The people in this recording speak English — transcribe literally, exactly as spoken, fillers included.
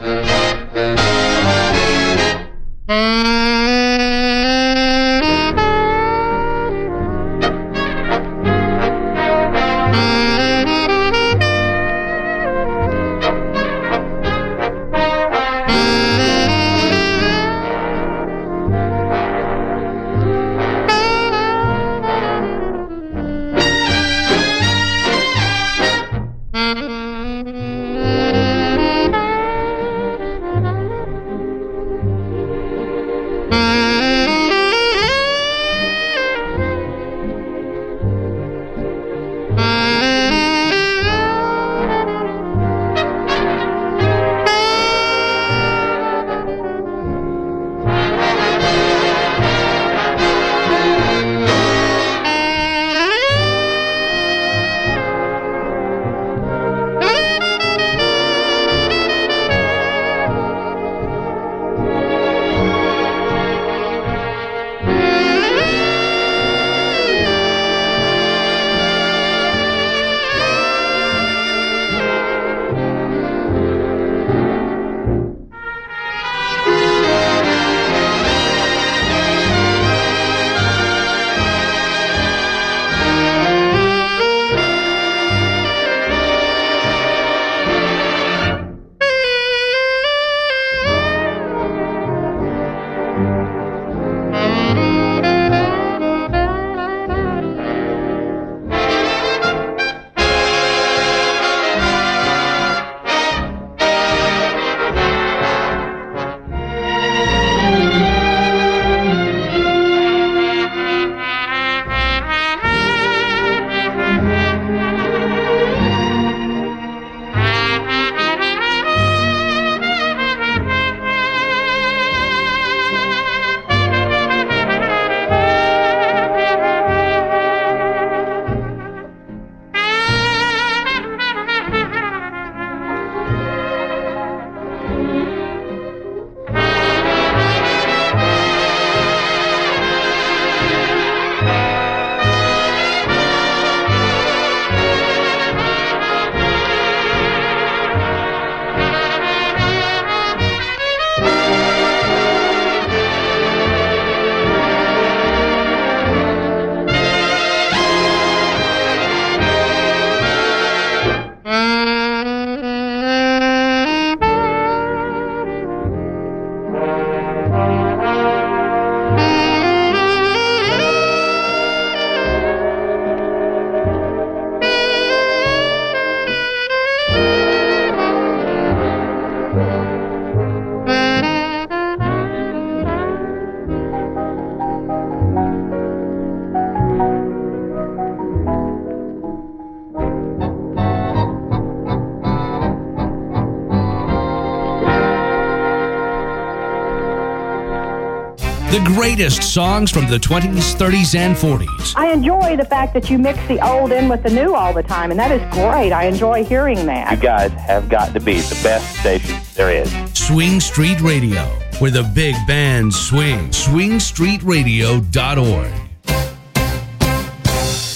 The greatest songs from the twenties, thirties, and forties. I enjoy the fact that you mix the old in with the new all the time, and that is great. I enjoy hearing that. You guys have got to be the best station there is. Swing Street Radio, where the big bands swing. swing street radio dot org.